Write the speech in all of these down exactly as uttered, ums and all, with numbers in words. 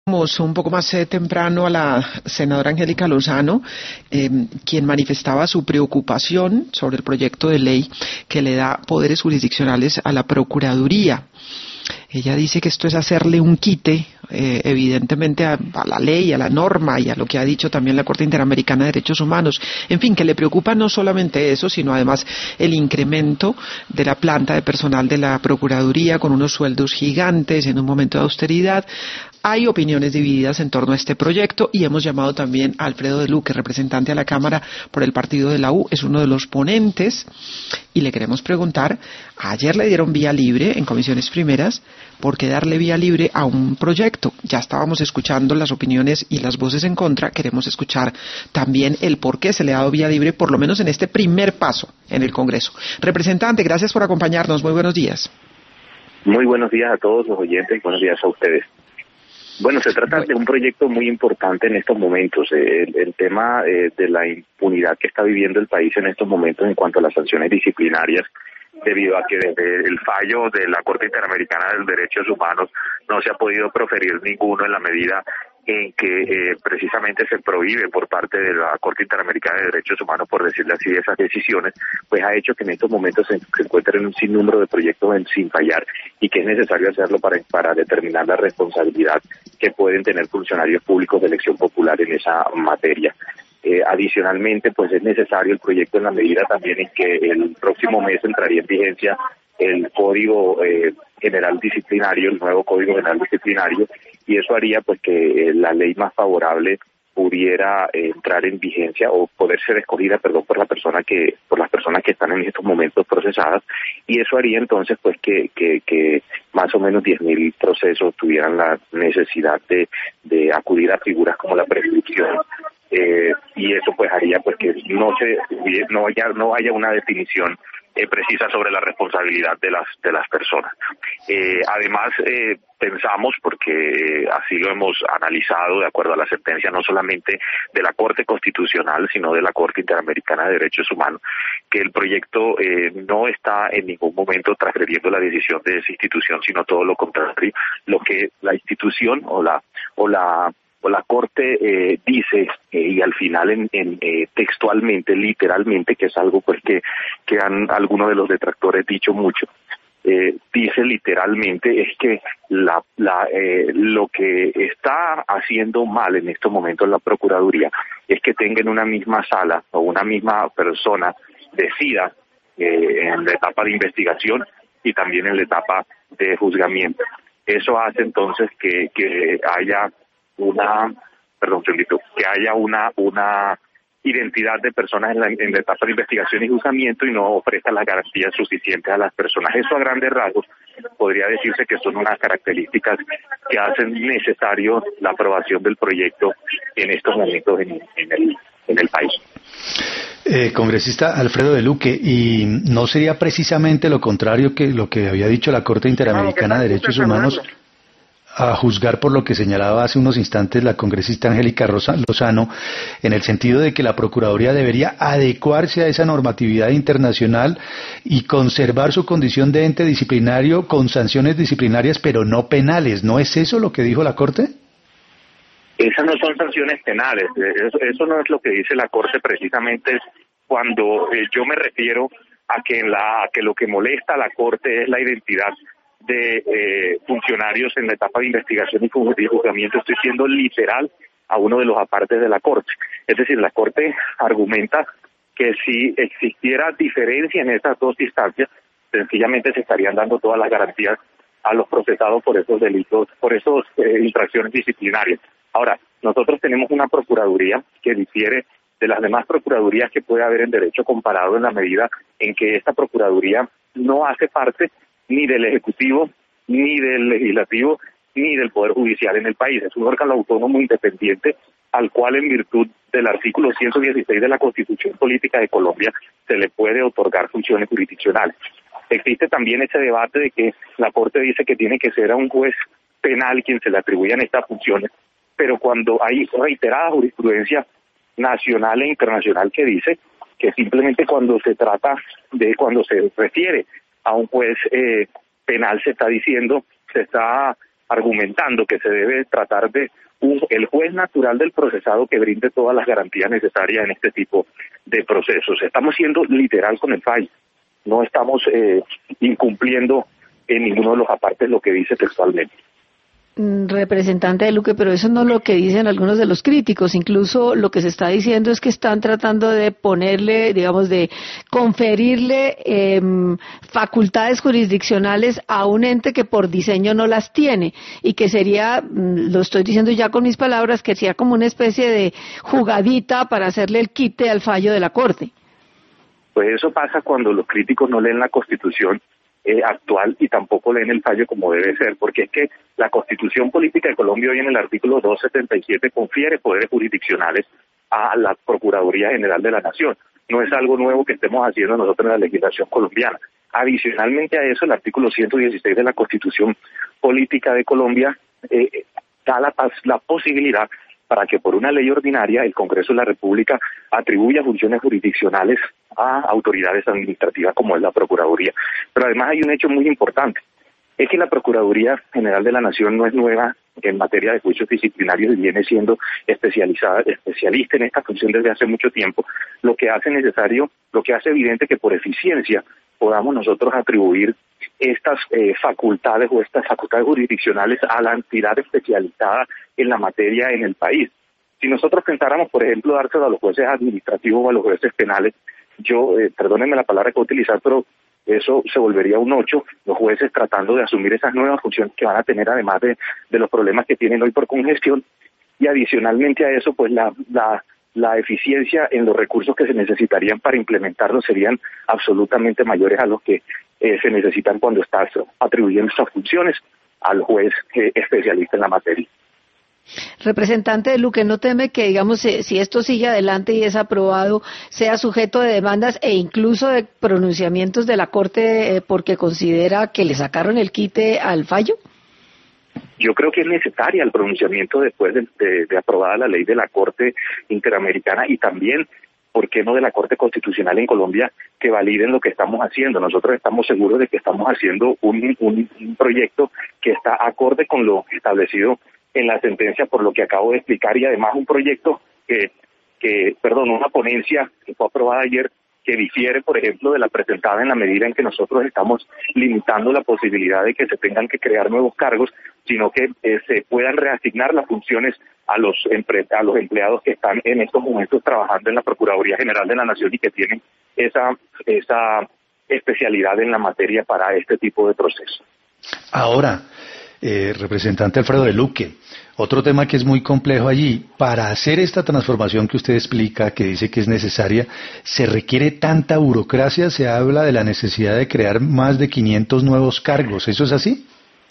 Un poco más eh, temprano a la senadora Angélica Lozano, eh, quien manifestaba su preocupación sobre el proyecto de ley que le da poderes jurisdiccionales a la Procuraduría. Ella dice que esto es hacerle un quite, eh, evidentemente, a, a la ley, a la norma y a lo que ha dicho también la Corte Interamericana de Derechos Humanos. En fin, que le preocupa no solamente eso, sino además el incremento de la planta de personal de la Procuraduría con unos sueldos gigantes en un momento de austeridad. Hay opiniones divididas en torno a este proyecto y hemos llamado también a Alfredo de Luque, representante a la Cámara por el partido de la U, es uno de los ponentes, y le queremos preguntar, ayer le dieron vía libre en comisiones primeras, ¿por qué darle vía libre a un proyecto? Ya estábamos escuchando las opiniones y las voces en contra, queremos escuchar también el por qué se le ha dado vía libre, por lo menos en este primer paso en el Congreso. Representante, gracias por acompañarnos, muy buenos días. Muy buenos días a todos los oyentes y buenos días a ustedes. Bueno, se trata de un proyecto muy importante en estos momentos. El, el tema eh, de la impunidad que está viviendo el país en estos momentos en cuanto a las sanciones disciplinarias, debido a que desde el fallo de la Corte Interamericana de Derechos Humanos no se ha podido proferir ninguno en la medida en que eh, precisamente se prohíbe por parte de la Corte Interamericana de Derechos Humanos, por decirle así, esas decisiones, pues ha hecho que en estos momentos se, se encuentren un sinnúmero de proyectos en, sin fallar, y que es necesario hacerlo para, para determinar la responsabilidad que pueden tener funcionarios públicos de elección popular en esa materia. Eh, adicionalmente, pues es necesario el proyecto en la medida también en que el próximo mes entraría en vigencia el Código eh, General Disciplinario, el nuevo Código General Disciplinario, y eso haría pues que eh, la ley más favorable pudiera eh, entrar en vigencia o poder ser escogida, perdón, por la persona que por las personas que están en estos momentos procesadas, y eso haría entonces pues que que, que más o menos diez mil procesos tuvieran la necesidad de de acudir a figuras como la prescripción. Eh, y eso pues haría pues que no se no haya no haya una definición eh, precisa sobre la responsabilidad de las de las personas. Eh, además eh, pensamos, porque eh, así lo hemos analizado de acuerdo a la sentencia no solamente de la Corte Constitucional sino de la Corte Interamericana de Derechos Humanos, que el proyecto eh, no está en ningún momento transgrediendo la decisión de esa institución, sino todo lo contrario, lo que la institución o la o la o la Corte eh, dice, eh, y al final en, en eh, textualmente, literalmente, que es algo pues que, que han algunos de los detractores dicho mucho, eh, dice literalmente es que la, la eh, lo que está haciendo mal en estos momentos la Procuraduría es que tenga en una misma sala o una misma persona decida eh, en la etapa de investigación y también en la etapa de juzgamiento. Eso hace entonces que, que haya una, perdón, Felito, que haya una una identidad de personas en la, en la etapa de investigación y juzgamiento y no ofrezca las garantías suficientes a las personas. Eso a grandes rasgos podría decirse que son unas características que hacen necesario la aprobación del proyecto en estos momentos en, en, el, en el país. Eh, congresista Alfredo de Luque, ¿y no sería precisamente lo contrario que lo que había dicho la Corte Interamericana de Derechos Humanos, a juzgar por lo que señalaba hace unos instantes la congresista Angélica Lozano, en el sentido de que la Procuraduría debería adecuarse a esa normatividad internacional y conservar su condición de ente disciplinario con sanciones disciplinarias pero no penales? ¿No es eso lo que dijo la Corte? Esas no son sanciones penales, eso, eso no es lo que dice la Corte precisamente cuando eh, yo me refiero a que, en la, a que lo que molesta a la Corte es la identidad de eh, funcionarios en la etapa de investigación y juzgamiento. Estoy siendo literal a uno de los apartes de la Corte. Es decir, la Corte argumenta que si existiera diferencia en estas dos instancias, sencillamente se estarían dando todas las garantías a los procesados por esos delitos, por esas eh, infracciones disciplinarias. Ahora, nosotros tenemos una Procuraduría que difiere de las demás Procuradurías que puede haber en derecho comparado, en la medida en que esta Procuraduría no hace parte ni del Ejecutivo, ni del Legislativo, ni del Poder Judicial en el país. Es un órgano autónomo independiente al cual, en virtud del artículo ciento dieciséis de la Constitución Política de Colombia, se le puede otorgar funciones jurisdiccionales. Existe también ese debate de que la Corte dice que tiene que ser a un juez penal quien se le atribuyan estas funciones, pero cuando hay reiterada jurisprudencia nacional e internacional que dice que simplemente cuando se trata de, cuando se refiere a un juez eh, penal, se está diciendo, se está argumentando que se debe tratar de un, el juez natural del procesado que brinde todas las garantías necesarias en este tipo de procesos. Estamos siendo literal con el fallo, no estamos eh, incumpliendo en ninguno de los apartes lo que dice textualmente. Representante de Luque, pero eso no es lo que dicen algunos de los críticos. Incluso lo que se está diciendo es que están tratando de ponerle, digamos, de conferirle eh, facultades jurisdiccionales a un ente que por diseño no las tiene, y que sería, lo estoy diciendo ya con mis palabras, que sería como una especie de jugadita para hacerle el quite al fallo de la Corte. Pues eso pasa cuando los críticos no leen la Constitución Eh, actual y tampoco leen el fallo como debe ser, porque es que la Constitución Política de Colombia hoy en el artículo doscientos setenta y siete confiere poderes jurisdiccionales a la Procuraduría General de la Nación. No es algo nuevo que estemos haciendo nosotros en la legislación colombiana. Adicionalmente a eso, el artículo ciento dieciséis de la Constitución Política de Colombia eh, da la, la posibilidad para que por una ley ordinaria el Congreso de la República atribuya funciones jurisdiccionales a autoridades administrativas como es la Procuraduría. Pero además hay un hecho muy importante, es que la Procuraduría General de la Nación no es nueva en materia de juicios disciplinarios y viene siendo especializada, especialista en esta función desde hace mucho tiempo, lo que hace necesario, lo que hace evidente que por eficiencia podamos nosotros atribuir estas eh, facultades o estas facultades jurisdiccionales a la entidad especializada en la materia en el país. Si nosotros pensáramos, por ejemplo, dárselo a los jueces administrativos o a los jueces penales, yo, eh, perdónenme la palabra que voy a utilizar, pero eso se volvería un ocho, los jueces tratando de asumir esas nuevas funciones que van a tener, además de, de los problemas que tienen hoy por congestión, y adicionalmente a eso, pues la, la, la eficiencia en los recursos que se necesitarían para implementarlos serían absolutamente mayores a los que eh, se necesitan cuando estás atribuyendo estas funciones al juez eh, especialista en la materia. Representante de Luque, ¿no teme que, digamos, si esto sigue adelante y es aprobado, sea sujeto de demandas e incluso de pronunciamientos de la Corte eh, porque considera que le sacaron el quite al fallo? Yo creo que es necesaria el pronunciamiento después de, de, de aprobada la ley de la Corte Interamericana y también, ¿por qué no de la Corte Constitucional en Colombia, que validen lo que estamos haciendo? Nosotros estamos seguros de que estamos haciendo un, un, un proyecto que está acorde con lo establecido en la sentencia, por lo que acabo de explicar, y además un proyecto que, que perdón, una ponencia que fue aprobada ayer que difiere, por ejemplo, de la presentada en la medida en que nosotros estamos limitando la posibilidad de que se tengan que crear nuevos cargos, sino que eh, se puedan reasignar las funciones a los empre- a los empleados que están en estos momentos trabajando en la Procuraduría General de la Nación y que tienen esa esa especialidad en la materia para este tipo de procesos. Ahora, eh, representante Alfredo de Luque, otro tema que es muy complejo allí, para hacer esta transformación que usted explica, que dice que es necesaria, ¿se requiere tanta burocracia? Se habla de la necesidad de crear más de quinientos nuevos cargos, ¿eso es así?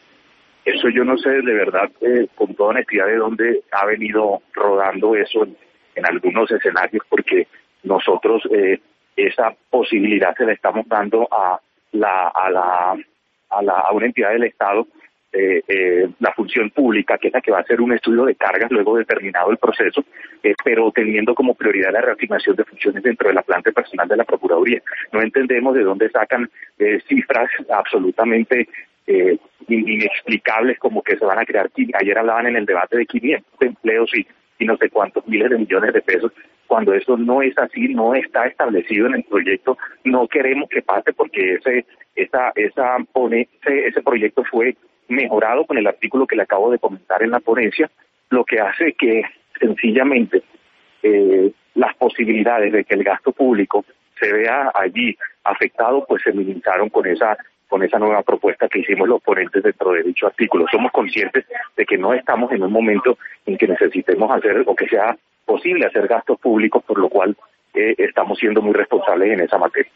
Eso yo no sé de verdad, eh, con toda honestidad, de dónde ha venido rodando eso en, en algunos escenarios, porque nosotros eh, esa posibilidad se la estamos dando a la a la a, la, a una entidad del Estado, eh, eh, la función pública, que es la que va a hacer un estudio de cargas luego de terminado el proceso, eh, pero teniendo como prioridad la reasignación de funciones dentro de la planta personal de la Procuraduría. No entendemos de dónde sacan eh, cifras absolutamente eh, inexplicables, como que se van a crear. Ayer hablaban en el debate de quinientos empleos y, y no sé cuántos miles de millones de pesos, cuando eso no es así, no está establecido en el proyecto. No queremos que pase, porque ese esa esa pone ese, ese proyecto fue mejorado con el artículo que le acabo de comentar en la ponencia, lo que hace que sencillamente eh, las posibilidades de que el gasto público se vea allí afectado, pues se minimizaron con esa con esa nueva propuesta que hicimos los ponentes dentro de dicho artículo. Somos conscientes de que no estamos en un momento en que necesitemos hacer o que sea posible hacer gastos públicos, por lo cual eh, estamos siendo muy responsables en esa materia.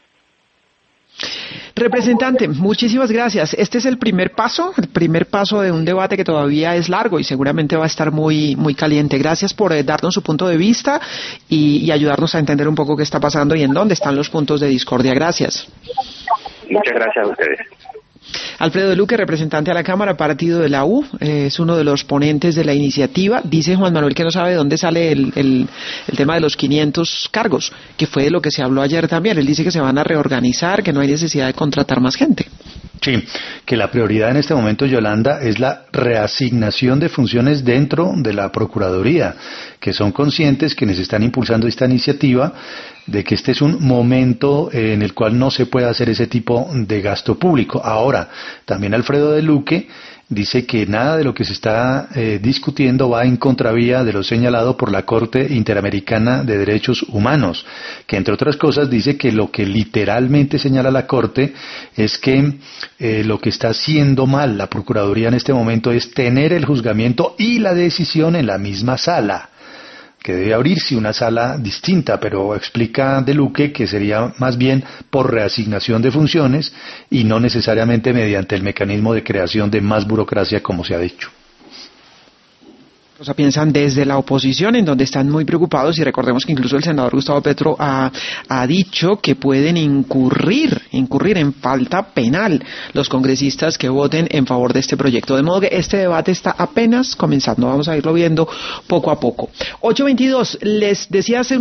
Representante, muchísimas gracias. Este es el primer paso, el primer paso de un debate que todavía es largo y seguramente va a estar muy muy caliente. Gracias por eh, darnos su punto de vista y, y ayudarnos a entender un poco qué está pasando y en dónde están los puntos de discordia. Gracias. Muchas gracias a ustedes. Alfredo de Luque, representante a la Cámara, partido de la U, eh, es uno de los ponentes de la iniciativa. Dice Juan Manuel que no sabe de dónde sale el, el, el tema de los quinientos cargos, que fue de lo que se habló ayer también. Él dice que se van a reorganizar, que no hay necesidad de contratar más gente. Sí, que la prioridad en este momento, Yolanda, es la reasignación de funciones dentro de la Procuraduría, que son conscientes quienes están impulsando esta iniciativa de que este es un momento en el cual no se puede hacer ese tipo de gasto público. Ahora, también Alfredo de Luque dice que nada de lo que se está eh, discutiendo va en contravía de lo señalado por la Corte Interamericana de Derechos Humanos, que entre otras cosas dice que lo que literalmente señala la Corte es que eh, lo que está haciendo mal la Procuraduría en este momento es tener el juzgamiento y la decisión en la misma sala, que debe abrirse una sala distinta, pero explica De Luque que sería más bien por reasignación de funciones y no necesariamente mediante el mecanismo de creación de más burocracia, como se ha dicho. O sea, piensan desde la oposición, en donde están muy preocupados, y recordemos que incluso el senador Gustavo Petro ha, ha dicho que pueden incurrir, incurrir en falta penal los congresistas que voten en favor de este proyecto. De modo que este debate está apenas comenzando, vamos a irlo viendo poco a poco. ocho veintidós, les decía hace